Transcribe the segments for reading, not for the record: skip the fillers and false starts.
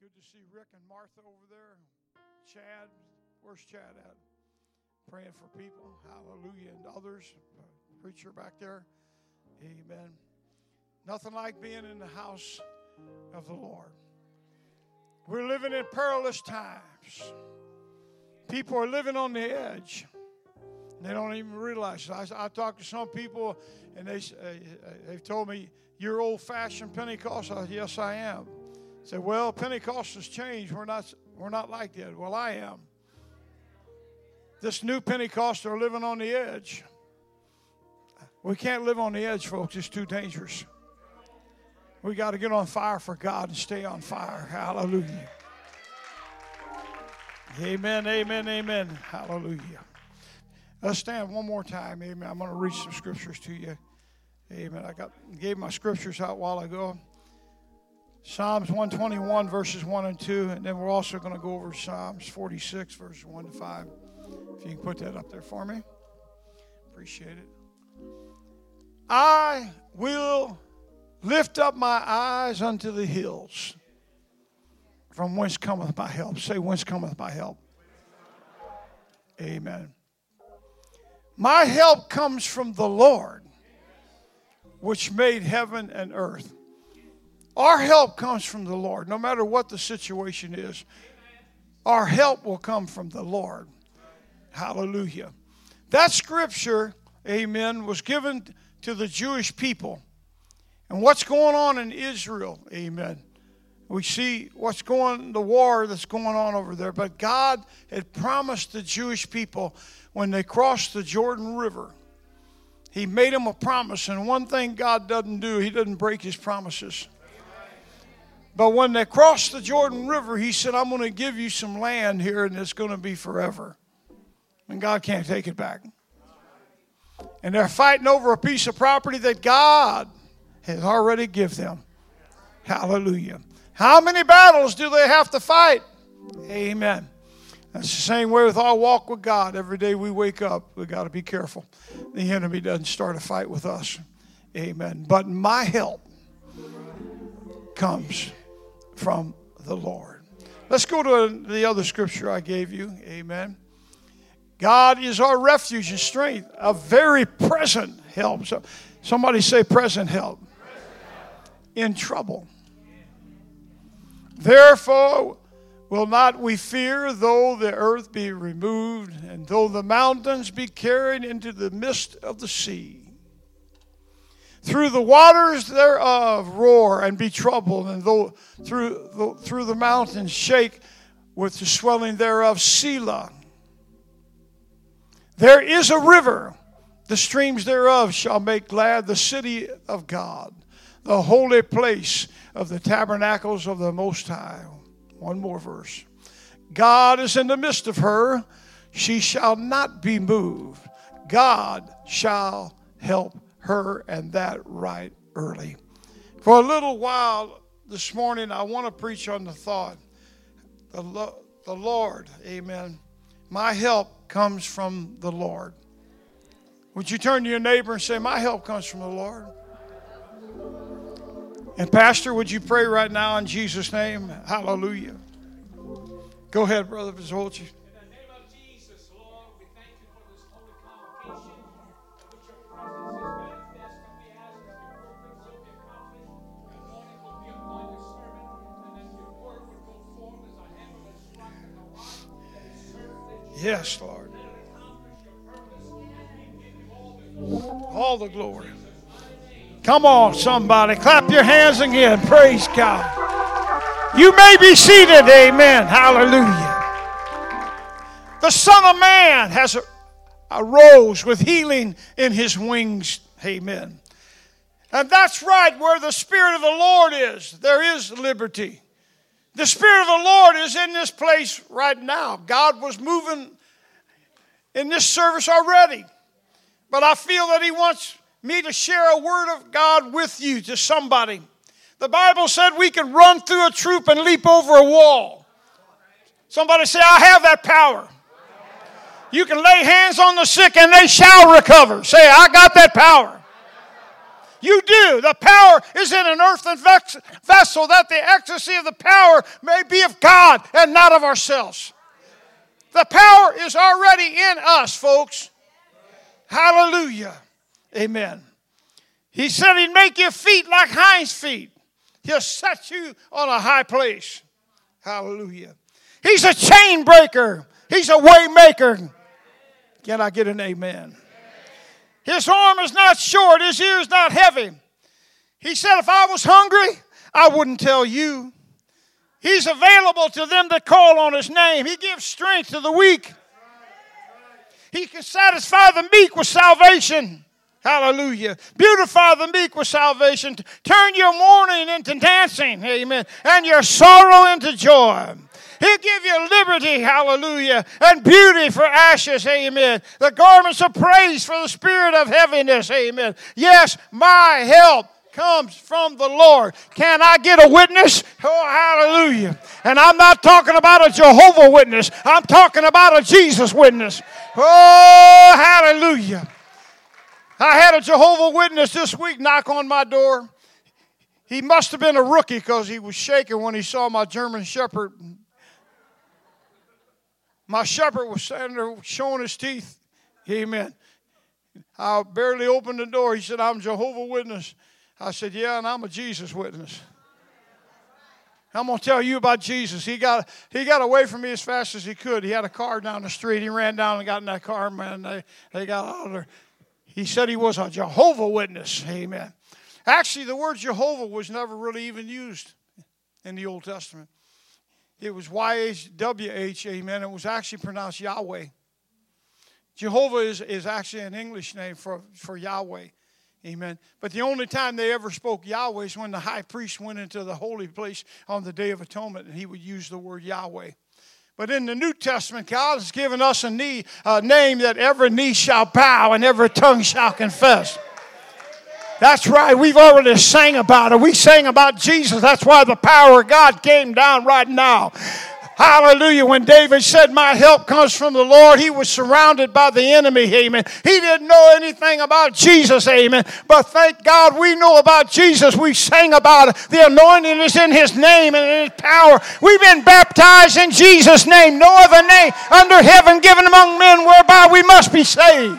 Good to see Rick and Martha over there. Chad, where's Chad at? Praying for people. Hallelujah. And others. Preacher back there. Amen. Nothing like being in the house of the Lord. We're living in perilous times. People are living on the edge. They don't even realize it. I talked to some people, and they've told me, "You're old-fashioned Pentecostal." Yes, I am. I said, "Well, Pentecost has changed. We're not like that." Well, I am. This new Pentecost are living on the edge. We can't live on the edge, folks. It's too dangerous. We got to get on fire for God and stay on fire. Hallelujah. Amen, amen, amen. Hallelujah. Let's stand one more time. Amen. I'm going to read some scriptures to you. Amen. I gave my scriptures out a while ago. Psalms 121, verses 1 and 2. And then we're also going to go over Psalms 46, verses 1 to 5. If you can put that up there for me. Appreciate it. I will lift up my eyes unto the hills. From whence cometh my help? Say, whence cometh my help? Amen. My help comes from the Lord, which made heaven and earth. Our help comes from the Lord. No matter what the situation is, our help will come from the Lord. Hallelujah. That scripture, amen, was given to the Jewish people. And what's going on in Israel, amen. We see the war that's going on over there. But God had promised the Jewish people when they crossed the Jordan River, He made them a promise. And one thing God doesn't do, He doesn't break His promises. But when they crossed the Jordan River, He said, "I'm going to give you some land here, and it's going to be forever." And God can't take it back. And they're fighting over a piece of property that God has already given them. Hallelujah. How many battles do they have to fight? Amen. That's the same way with our walk with God. Every day we wake up, we got to be careful. The enemy doesn't start a fight with us. Amen. But my help comes from the Lord. Let's go to the other scripture I gave you. Amen. God is our refuge and strength, a very present help. So somebody say present help. In trouble. Therefore will not we fear, though the earth be removed, and though the mountains be carried into the midst of the sea. Through the waters thereof roar and be troubled, and though through the mountains shake with the swelling thereof. Selah. There is a river, the streams thereof shall make glad the city of God, the holy place of the tabernacles of the Most High. One more verse. God is in the midst of her. She shall not be moved. God shall help her, and that right early. For a little while this morning, I want to preach on the thought, the Lord, amen. My help comes from the Lord. Would you turn to your neighbor and say, my help comes from the Lord? And Pastor, would you pray right now in Jesus' name? Hallelujah. Go ahead, Brother Vizolci. In the name of Jesus, Lord, we thank you for this holy convocation, in which your presence is manifest, and we ask that your purpose will be accomplished, your anointing will be upon your servant, and that your word would go forth as a hammer that strikes at the rock, that is certainly Yes, Lord. let it accomplish your purpose, and we give you all the glory. All the glory. Come on, somebody. Clap your hands again. Praise God. You may be seated. Amen. Hallelujah. The Son of Man has arose with healing in his wings. Amen. And that's right. Where the Spirit of the Lord is, there is liberty. The Spirit of the Lord is in this place right now. God was moving in this service already. But I feel that He wants me to share a word of God with you, to somebody. The Bible said we can run through a troop and leap over a wall. Somebody say, I have that power. You can lay hands on the sick and they shall recover. Say, I got that power. You do. The power is in an earthen vessel, that the ecstasy of the power may be of God and not of ourselves. The power is already in us, folks. Hallelujah. Amen. He said he'd make your feet like hinds' feet. He'll set you on a high place. Hallelujah. He's a chain breaker. He's a way maker. Can I get an amen? His arm is not short. His ear is not heavy. He said, if I was hungry, I wouldn't tell you. He's available to them that call on his name. He gives strength to the weak. He can satisfy the meek with salvation. Hallelujah. Beautify the meek with salvation. Turn your mourning into dancing. Amen. And your sorrow into joy. He'll give you liberty, hallelujah, and beauty for ashes, amen. The garments of praise for the spirit of heaviness, amen. Yes, my help comes from the Lord. Can I get a witness? Oh, hallelujah. And I'm not talking about a Jehovah Witness. I'm talking about a Jesus Witness. Oh, hallelujah. I had a Jehovah Witness this week knock on my door. He must have been a rookie because he was shaking when he saw my German Shepherd. My shepherd was standing there showing his teeth. Amen. I barely opened the door. He said, I'm Jehovah's Witness. I said, yeah, and I'm a Jesus Witness. I'm going to tell you about Jesus. He got away from me as fast as he could. He had a car down the street. He ran down and got in that car, man. They got out of there. He said he was a Jehovah's Witness. Amen. Actually, the word Jehovah was never really even used in the Old Testament. It was YHWH, amen. It was actually pronounced Yahweh. Jehovah is actually an English name for Yahweh, amen. But the only time they ever spoke Yahweh is when the high priest went into the holy place on the Day of Atonement, and he would use the word Yahweh. But in the New Testament, God has given us a name that every knee shall bow and every tongue shall confess. That's right. We've already sang about it. We sang about Jesus. That's why the power of God came down right now. Hallelujah. When David said, my help comes from the Lord, he was surrounded by the enemy. Amen. He didn't know anything about Jesus. Amen. But thank God we know about Jesus. We sang about it. The anointing is in his name and in his power. We've been baptized in Jesus' name. No other name under heaven given among men whereby we must be saved.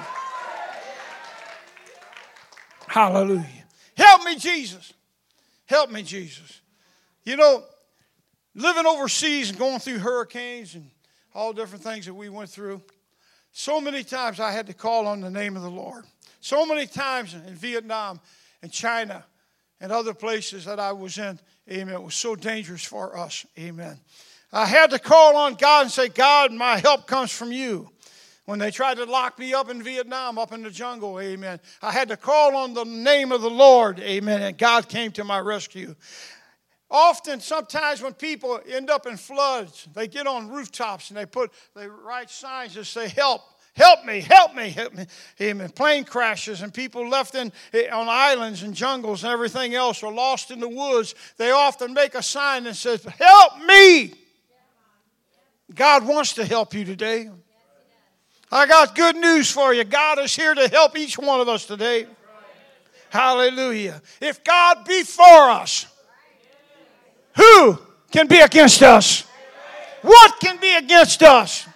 Hallelujah. Help me, Jesus. Help me, Jesus. You know, living overseas and going through hurricanes and all different things that we went through, so many times I had to call on the name of the Lord. So many times in Vietnam and China and other places that I was in, amen, it was so dangerous for us, amen. I had to call on God and say, God, my help comes from you. When they tried to lock me up in Vietnam, up in the jungle, amen, I had to call on the name of the Lord, amen, and God came to my rescue. Often, sometimes when people end up in floods, they get on rooftops and they write signs that say, help me, help me, help me. Amen. Plane crashes and people left on islands and jungles and everything else or lost in the woods, they often make a sign that says, help me. God wants to help you today. I got good news for you. God is here to help each one of us today. Hallelujah. If God be for us, who can be against us? What can be against us?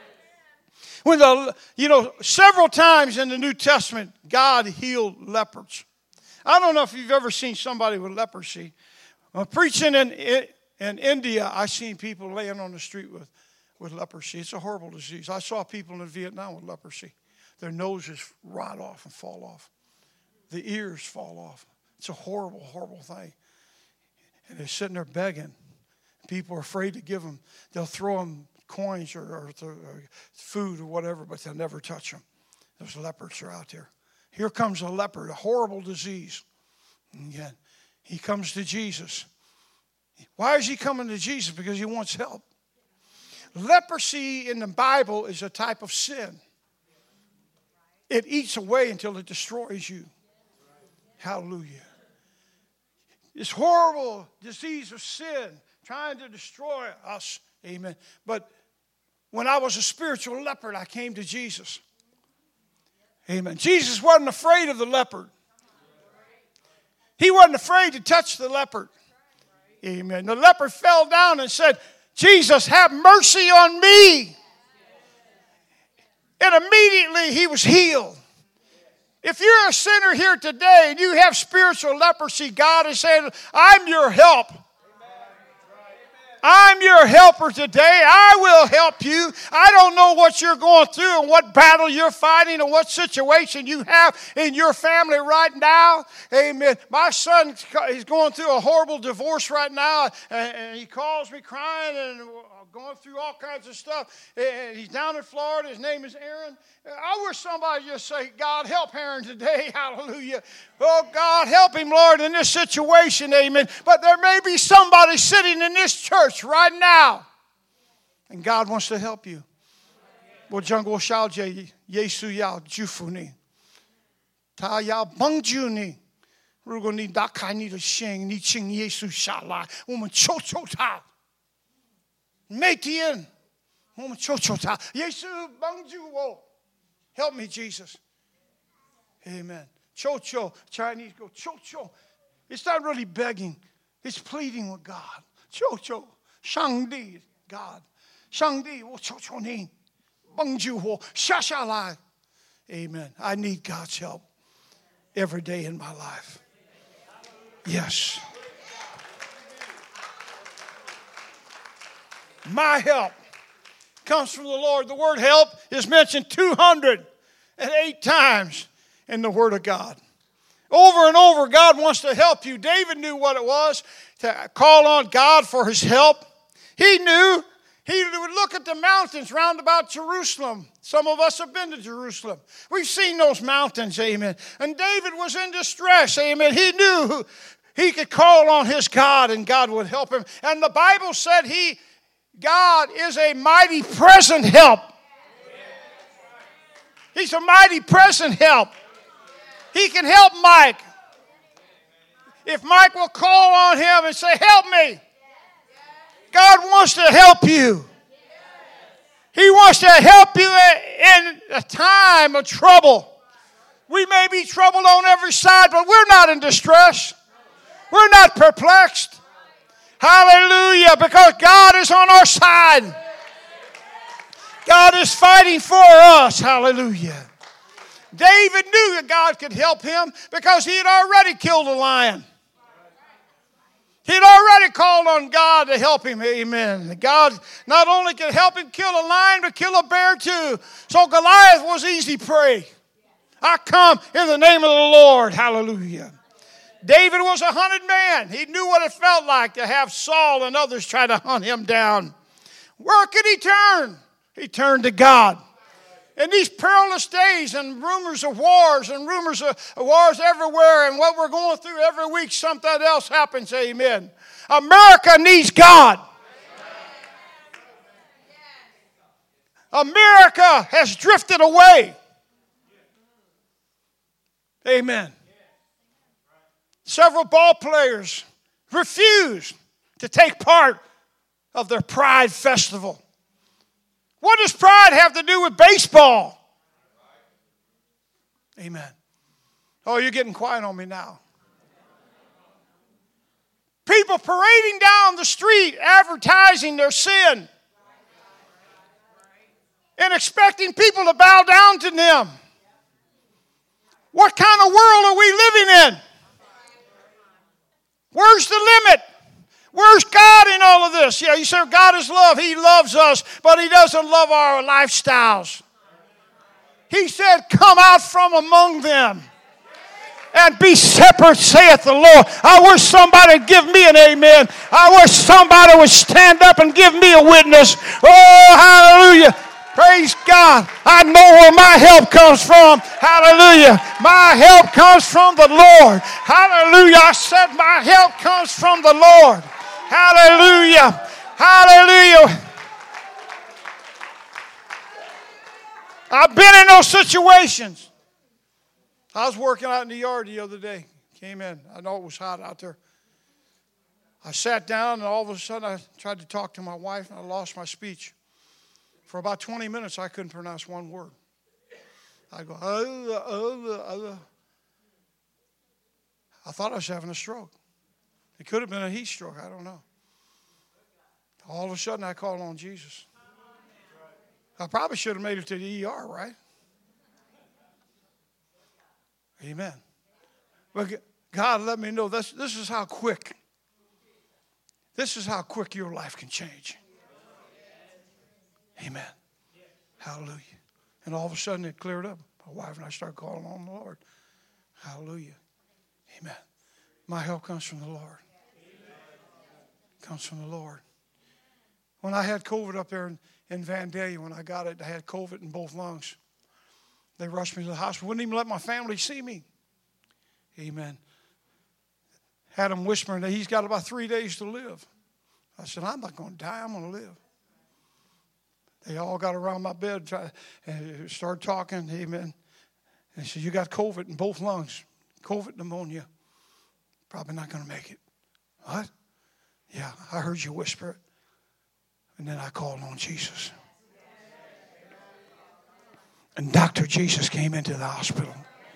Several times in the New Testament, God healed lepers. I don't know if you've ever seen somebody with leprosy. Preaching in India, I've seen people laying on the street with leprosy. It's a horrible disease. I saw people in Vietnam with leprosy. Their noses rot off and fall off. The ears fall off. It's a horrible, horrible thing. And they're sitting there begging. People are afraid to give them. They'll throw them coins or food or whatever, but they'll never touch them. Those leopards are out there. Here comes a leopard, a horrible disease. And again, he comes to Jesus. Why is he coming to Jesus? Because he wants help. Leprosy in the Bible is a type of sin. It eats away until it destroys you. Hallelujah. This horrible disease of sin trying to destroy us. Amen. But when I was a spiritual leopard, I came to Jesus. Amen. Jesus wasn't afraid of the leopard. He wasn't afraid to touch the leper. Amen. The leper fell down and said, Jesus, have mercy on me. And immediately he was healed. If you're a sinner here today and you have spiritual leprosy, God is saying, I'm your help. I'm your helper today. I will help you. I don't know what you're going through and what battle you're fighting and what situation you have in your family right now. Amen. My son is going through a horrible divorce right now, and he calls me crying and going through all kinds of stuff. And he's down in Florida. His name is Aaron. I wish somebody just say, God, help Aaron today. Hallelujah. Oh, God, help him, Lord, in this situation. Amen. But there may be somebody sitting in this church right now, and God wants to help you. Well, jungle shall Yesu yao jufuni. Ta yao bungjuni. Rugo ni dakai ni to shing ni ching Yesu shala. Woman cho cho ta. Matien. Woman cho cho ta. Yesu bungju wo. Help me, Jesus. Amen. Cho cho. Chinese go cho cho. It's not really begging. It's pleading with God. Cho cho. Shang di. God. Shang di wo cho cho ni. Bungju wo. Sha sha lai. Amen. I need God's help every day in my life. Yes. My help comes from the Lord. The word help is mentioned 208 times in the Word of God. Over and over, God wants to help you. David knew what it was to call on God for his help. He knew he would look at the mountains round about Jerusalem. Some of us have been to Jerusalem. We've seen those mountains, amen. And David was in distress, amen. He knew he could call on his God and God would help him. And the Bible said God is a mighty present help. He's a mighty present help. He can help Mike. If Mike will call on him and say, help me. God wants to help you. He wants to help you in a time of trouble. We may be troubled on every side, but we're not in distress. We're not perplexed. Hallelujah, because God is on our side. God is fighting for us. Hallelujah. David knew that God could help him because he had already killed a lion. He had already called on God to help him. Amen. God not only could help him kill a lion, but kill a bear too. So Goliath was easy prey. I come in the name of the Lord. Hallelujah. David was a hunted man. He knew what it felt like to have Saul and others try to hunt him down. Where could he turn? He turned to God. In these perilous days and rumors of wars and rumors of wars everywhere and what we're going through every week, something else happens, amen. America needs God. America has drifted away. Amen. Several ball players refused to take part of their Pride Festival. What does pride have to do with baseball? Amen. Oh, you're getting quiet on me now. People parading down the street advertising their sin and expecting people to bow down to them. What kind of world are we living in? Where's the limit? Where's God in all of this? Yeah, you say God is love. He loves us, but He doesn't love our lifestyles. He said, come out from among them and be separate, saith the Lord. I wish somebody would give me an amen. I wish somebody would stand up and give me a witness. Oh, hallelujah. Praise God. I know where my help comes from. Hallelujah. My help comes from the Lord. Hallelujah. I said my help comes from the Lord. Hallelujah. Hallelujah. I've been in those situations. I was working out in the yard the other day. Came in. I know it was hot out there. I sat down and all of a sudden I tried to talk to my wife and I lost my speech. For about 20 minutes I couldn't pronounce one word. I go, I thought I was having a stroke. It could have been a heat stroke. I don't know. All of a sudden, I called on Jesus. I probably should have made it to the ER, right? Amen. But God let me know this is how quick. This is how quick your life can change. Amen. Hallelujah. And all of a sudden it cleared up. My wife and I started calling on the Lord. Hallelujah. Amen. My help comes from the Lord. Comes from the Lord. When I had COVID up there in Vandalia, when I got it, I had COVID in both lungs. They rushed me to the hospital. Wouldn't even let my family see me. Amen. Had them whispering that he's got about 3 days to live. I said, I'm not going to die. I'm going to live. They all got around my bed and started talking. Amen. And said, you got COVID in both lungs. COVID pneumonia. Probably not going to make it. What? Yeah, I heard you whisper it. And then I called on Jesus. And Dr. Jesus came into the hospital.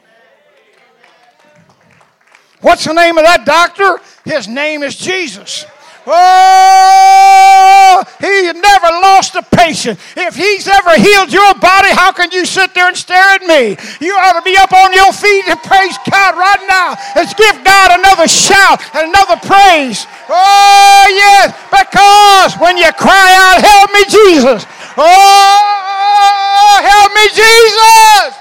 What's the name of that doctor? His name is Jesus. Oh, he never lost a patient. If he's ever healed your body, how can you sit there and stare at me? You ought to be up on your feet and praise God right now. Let's give God another shout and another praise. Oh, yes, because when you cry out, help me, Jesus. Oh, help me, Jesus.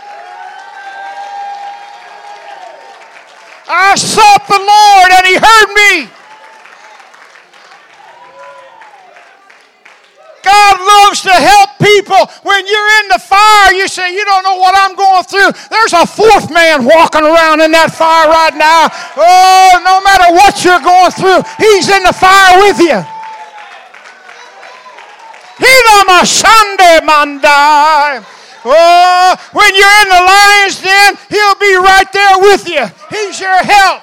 I sought the Lord and he heard me. God loves to help people. When you're in the fire, you say, you don't know what I'm going through. There's a fourth man walking around in that fire right now. Oh, no matter what you're going through, he's in the fire with you. Oh, when you're in the lion's den, he'll be right there with you. He's your help.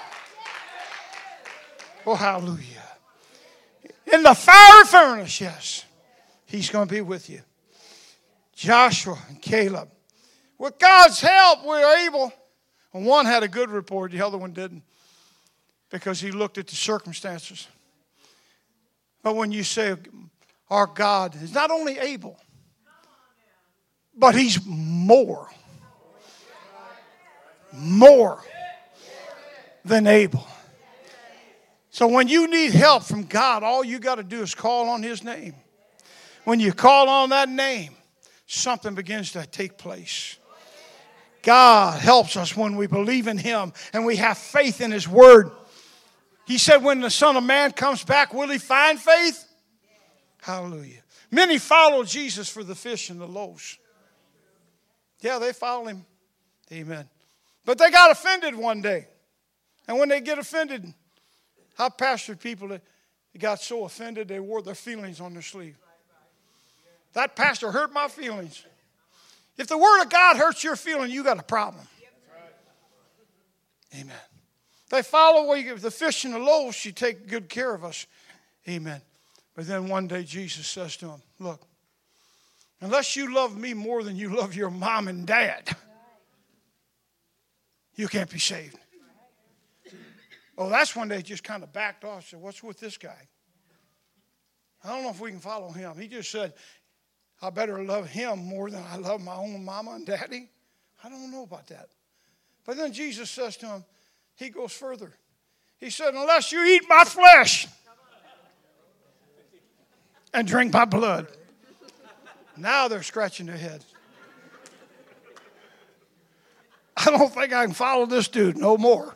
Oh, hallelujah. In the fiery furnace, yes. He's going to be with you. Joshua and Caleb. With God's help, we're able. And one had a good report, the other one didn't. Because he looked at the circumstances. But when you say our God is not only able, but he's more than able. So when you need help from God, all you got to do is call on his name. When you call on that name, something begins to take place. God helps us when we believe in him and we have faith in his word. He said when the Son of Man comes back, will he find faith? Hallelujah. Many followed Jesus for the fish and the loaves. Yeah, they followed him. Amen. But they got offended one day. And when they get offended, I pastored people that got so offended they wore their feelings on their sleeve. That pastor hurt my feelings. If the word of God hurts your feeling, you got a problem. Amen. They follow the fish and the loaves. She take good care of us. Amen. But then one day Jesus says to him, look, unless you love me more than you love your mom and dad, you can't be saved. Oh, that's when they just kind of backed off and said, what's with this guy? I don't know if we can follow him. He just said, I better love him more than I love my own mama and daddy. I don't know about that. But then Jesus says to him, he goes further. He said, unless you eat my flesh and drink my blood. Now they're scratching their heads. I don't think I can follow this dude no more.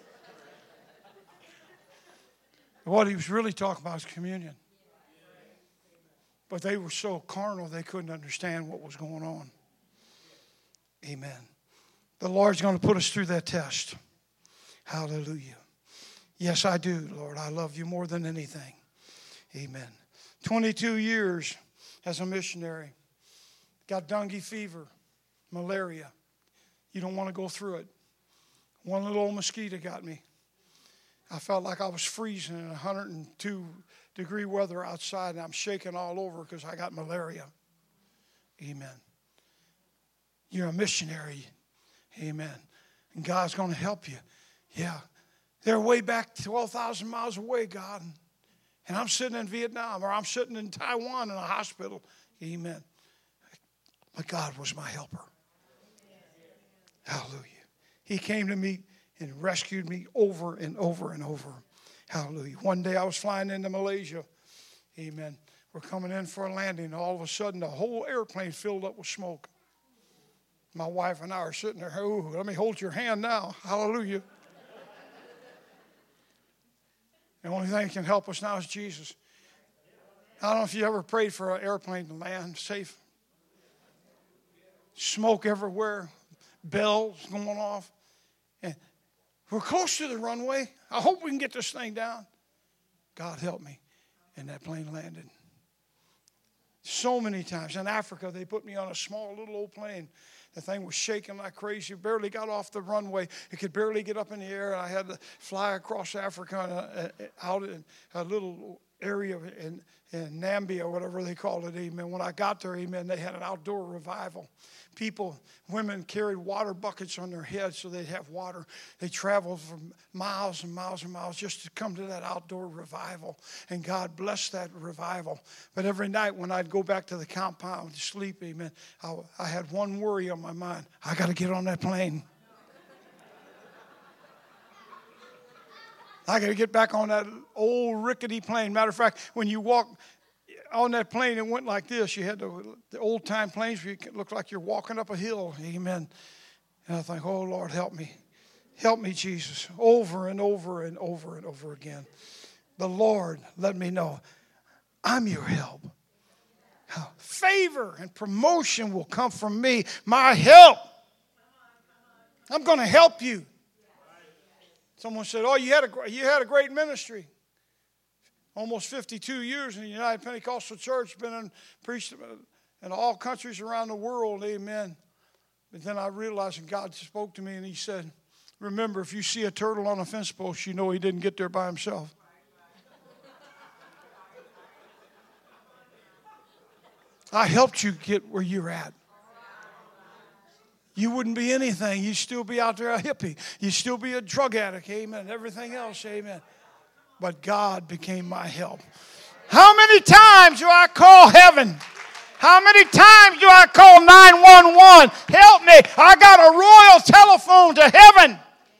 What he was really talking about is communion. But they were so carnal they couldn't understand what was going on. Amen. The Lord's going to put us through that test. Hallelujah. Yes, I do, Lord. I love you more than anything. Amen. 22 years as a missionary. Got dengue fever, malaria. You don't want to go through it. One little old mosquito got me. I felt like I was freezing in 102-degree weather outside, and I'm shaking all over because I got malaria. Amen. You're a missionary. Amen. And God's going to help you. Yeah. They're way back 12,000 miles away, God. And I'm sitting in Vietnam, or I'm sitting in Taiwan in a hospital. Amen. But God was my helper. Hallelujah. He came to me and rescued me over and over and over. Hallelujah. One day I was flying into Malaysia. Amen. We're coming in for a landing. All of a sudden, the whole airplane filled up with smoke. My wife and I are sitting there. Oh, let me hold your hand now. Hallelujah. The only thing that can help us now is Jesus. I don't know if you ever prayed for an airplane to land safe. Smoke everywhere. Bells going off. And we're close to the runway. I hope we can get this thing down. God help me. And that plane landed. So many times. In Africa, they put me on a small little old plane. The thing was shaking like crazy. Barely got off the runway. It could barely get up in the air. I had to fly across Africa out in a little area in Nambia, whatever they call it, amen. When I got there, amen, they had an outdoor revival. Women carried water buckets on their heads so they'd have water. They traveled for miles and miles and miles just to come to that outdoor revival. And God blessed that revival. But every night when I'd go back to the compound to sleep, amen, I had one worry on my mind. I got to get on that plane. I got to get back on that old rickety plane. Matter of fact, when you walk on that plane, it went like this. You had the old-time planes where you look like you're walking up a hill. Amen. And I think, oh, Lord, help me. Help me, Jesus. Over and over and over and over again. The Lord let me know, I'm your help. Favor and promotion will come from me. My help. I'm going to help you. Someone said, oh, you had a great ministry. Almost 52 years in the United Pentecostal Church, preached in all countries around the world, amen. But then I realized, and God spoke to me, and he said, remember, if you see a turtle on a fence post, you know he didn't get there by himself. I helped you get where you're at. You wouldn't be anything. You'd still be out there a hippie. You'd still be a drug addict, amen. Everything else, amen. But God became my help. How many times do I call heaven? How many times do I call 911? Help me. I got a royal telephone to heaven.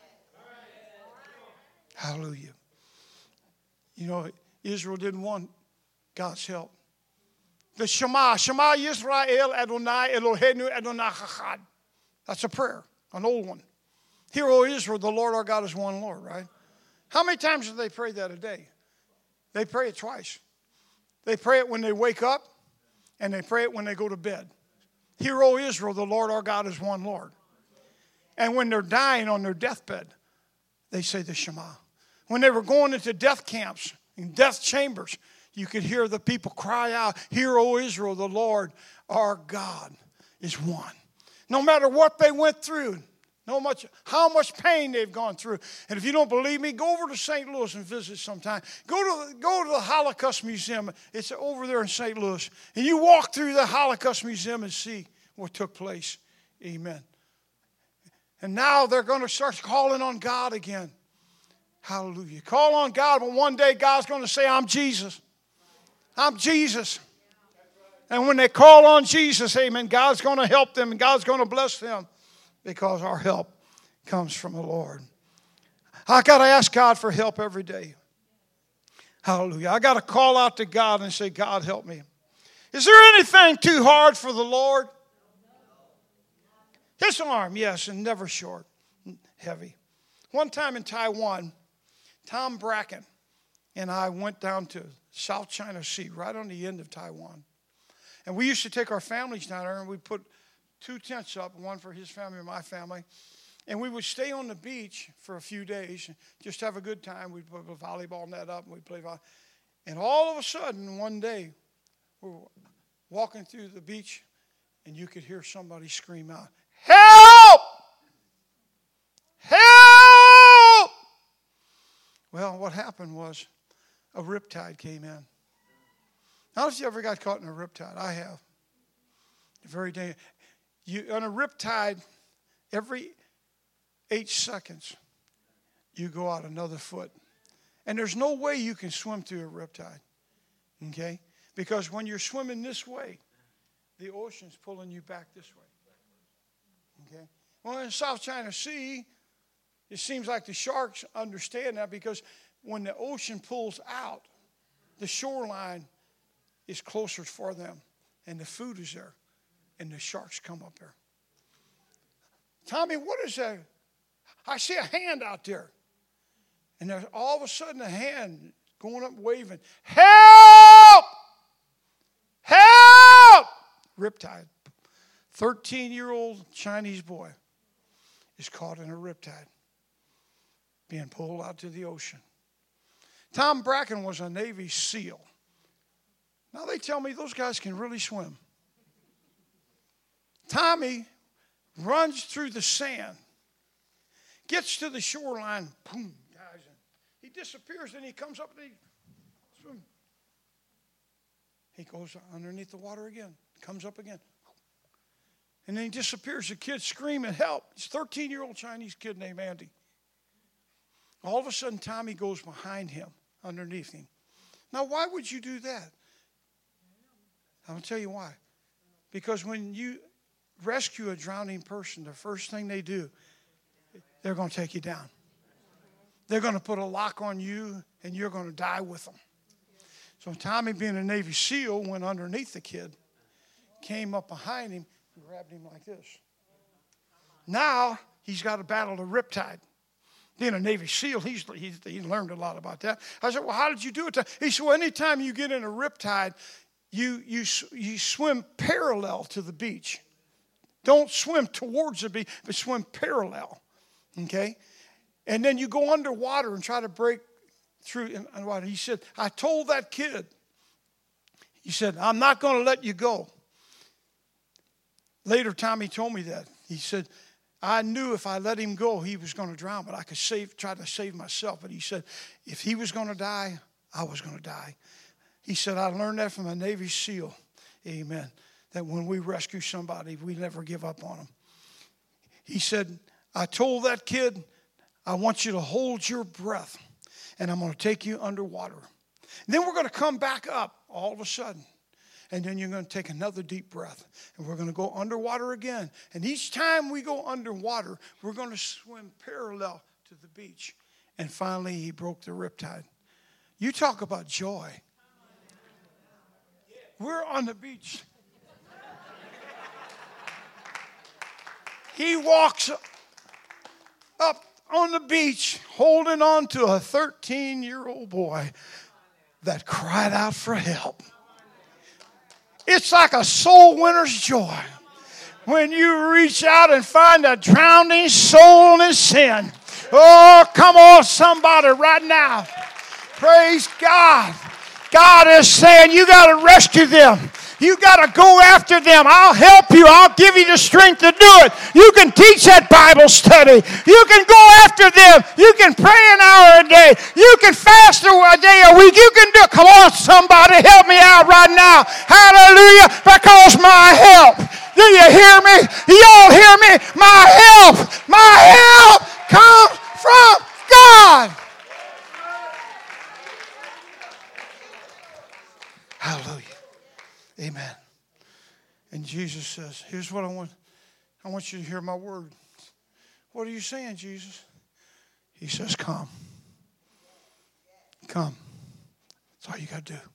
Hallelujah. You know, Israel didn't want God's help. The Shema Yisrael Adonai Eloheinu Adonai Echad. That's a prayer, an old one. Hear, O Israel, the Lord our God is one Lord, right? How many times do they pray that a day? They pray it twice. They pray it when they wake up, and they pray it when they go to bed. Hear, O Israel, the Lord our God is one Lord. And when they're dying on their deathbed, they say the Shema. When they were going into death camps, in death chambers, you could hear the people cry out, Hear, O Israel, the Lord our God is one. No matter what they went through, how much pain they've gone through. And if you don't believe me, go over to St. Louis and visit sometime. Go to the Holocaust Museum. It's over there in St. Louis. And you walk through the Holocaust Museum and see what took place. Amen. And now they're going to start calling on God again. Hallelujah. Call on God, but one day God's going to say, I'm Jesus. I'm Jesus. And when they call on Jesus, amen, God's going to help them and God's going to bless them because our help comes from the Lord. I got to ask God for help every day. Hallelujah. I got to call out to God and say, God, help me. Is there anything too hard for the Lord? His arm, yes, and never short, heavy. One time in Taiwan, Tom Bracken and I went down to South China Sea, right on the end of Taiwan. And we used to take our families down there, and we'd put 2 tents up, one for his family and my family. And we would stay on the beach for a few days, just have a good time. We'd put a volleyball net up, and we'd play volleyball. And all of a sudden, one day, we were walking through the beach, and you could hear somebody scream out, Help! Help! Well, what happened was a riptide came in. I don't know if you ever got caught in a riptide. I have. Very dangerous. On a riptide, every 8 seconds, you go out another foot. And there's no way you can swim through a riptide. Okay? Because when you're swimming this way, the ocean's pulling you back this way. Okay? Well, in South China Sea, it seems like the sharks understand that because when the ocean pulls out, the shoreline is closer for them. And the food is there. And the sharks come up there. Tommy, what is that? I see a hand out there. And there's all of a sudden a hand going up waving. Help! Help! Riptide. 13-year-old Chinese boy is caught in a riptide, being pulled out to the ocean. Tom Bracken was a Navy SEAL. Now they tell me those guys can really swim. Tommy runs through the sand, gets to the shoreline, boom, dives in. He disappears, then he comes up and he swims. He goes underneath the water again, comes up again. And then he disappears. The kid's screaming, help. He's a 13-year-old Chinese kid named Andy. All of a sudden, Tommy goes behind him, underneath him. Now, why would you do that? I'm going to tell you why. Because when you rescue a drowning person, the first thing they do, they're going to take you down. They're going to put a lock on you, and you're going to die with them. So Tommy, being a Navy SEAL, went underneath the kid, came up behind him, and grabbed him like this. Now, he's got to battle the riptide. Being a Navy SEAL, he learned a lot about that. I said, well, how did you do it? He said, well, anytime you get in a riptide, you swim parallel to the beach. Don't swim towards the beach, but swim parallel. Okay? And then you go underwater and try to break through in water. He said, I told that kid, he said, I'm not going to let you go. Later, Tommy told me that. He said, I knew if I let him go, he was going to drown, but I could try to save myself. But he said, if he was going to die, I was going to die. He said, I learned that from a Navy SEAL. Amen. That when we rescue somebody, we never give up on them. He said, I told that kid, I want you to hold your breath, and I'm going to take you underwater. And then we're going to come back up all of a sudden. And then you're going to take another deep breath. And we're going to go underwater again. And each time we go underwater, we're going to swim parallel to the beach. And finally, he broke the riptide. You talk about joy. We're on the beach. He walks up on the beach holding on to a 13-year-old boy that cried out for help. It's like a soul winner's joy when you reach out and find a drowning soul in his sin. Oh, come on, somebody, right now. Praise God. God is saying you got to rescue them. You got to go after them. I'll help you. I'll give you the strength to do it. You can teach that Bible study. You can go after them. You can pray an hour a day. You can fast a day a week. You can do it. Come on, somebody. Help me out right now. Hallelujah. Because my help. Do you hear me? You all hear me? My help comes from God. Hallelujah. Amen. And Jesus says, here's what I want. I want you to hear my word. What are you saying, Jesus? He says, come. Come. That's all you got to do.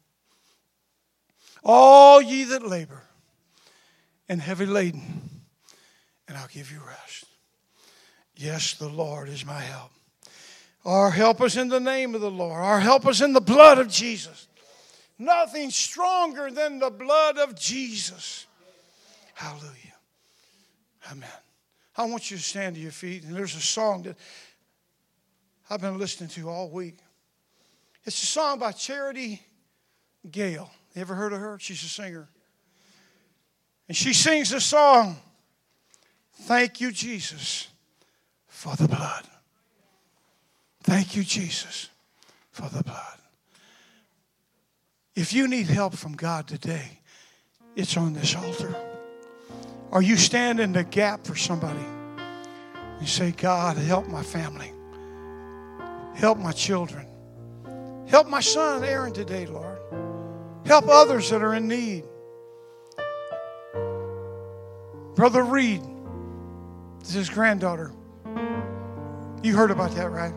All ye that labor and heavy laden, and I'll give you rest. Yes, the Lord is my help. Our help is in the name of the Lord. Our help is in the blood of Jesus. Nothing stronger than the blood of Jesus. Hallelujah. Amen. I want you to stand to your feet. And there's a song that I've been listening to all week. It's a song by Charity Gale. You ever heard of her? She's a singer. And she sings the song, Thank you, Jesus, for the blood. Thank you, Jesus, for the blood. If you need help from God today, it's on this altar. Or you stand in the gap for somebody. You say, God, help my family. Help my children. Help my son Aaron today, Lord. Help others that are in need. Brother Reed, this is his granddaughter. You heard about that, right?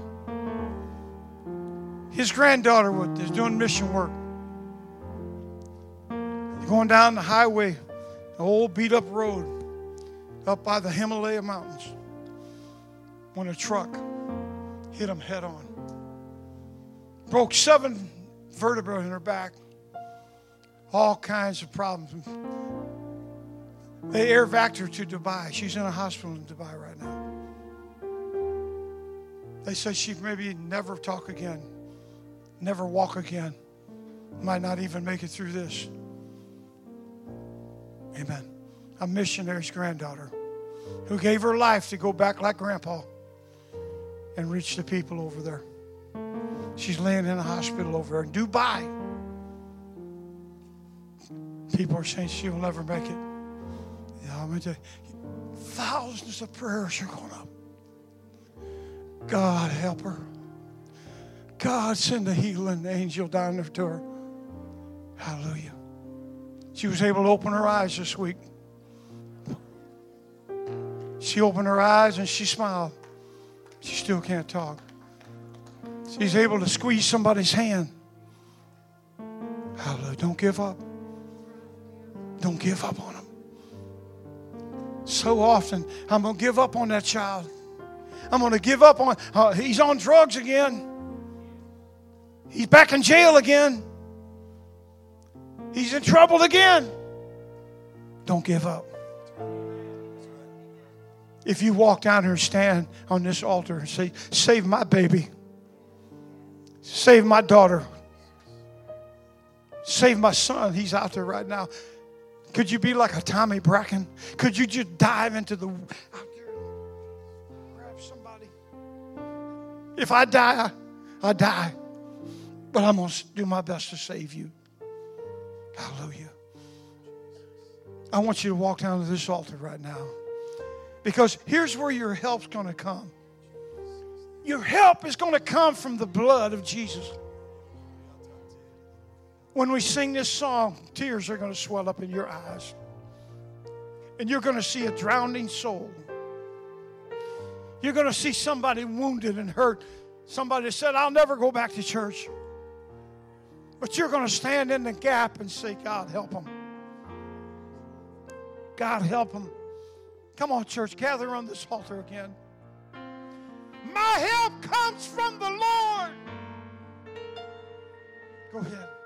His granddaughter is doing mission work. They're going down the highway, the old beat-up road, up by the Himalaya Mountains, when a truck hit them head on. Broke 7 vertebrae in her back. All kinds of problems. They air vac her to Dubai. She's in a hospital in Dubai right now. They said she maybe never talk again, never walk again, might not even make it through this. Amen. A missionary's granddaughter who gave her life to go back like Grandpa and reach the people over there. She's laying in a hospital over there in Dubai. People are saying she'll never make it. Yeah, I'm going to tell you, thousands of prayers are going up. God help her. God send a healing angel down there to her. Hallelujah. She was able to open her eyes this week. She opened her eyes and she smiled. She still can't talk. She's able to squeeze somebody's hand. Hallelujah. Don't give up. Don't give up on them. So often, I'm going to give up on that child. I'm going to give up on, he's on drugs again. He's back in jail again. He's in trouble again. Don't give up. If you walk down here and stand on this altar and say, save my baby. Save my daughter. Save my son. He's out there right now. Could you be like a Tommy Bracken? Could you just dive into the out there and grab somebody? If I die, I die. But I'm going to do my best to save you. Hallelujah. I want you to walk down to this altar right now. Because here's where your help's going to come. Your help is going to come from the blood of Jesus. When we sing this song, tears are going to swell up in your eyes. And you're going to see a drowning soul. You're going to see somebody wounded and hurt. Somebody said, I'll never go back to church. But you're going to stand in the gap and say, God, help them. God, help them. Come on, church, gather on this altar again. My help comes from the Lord. Go ahead.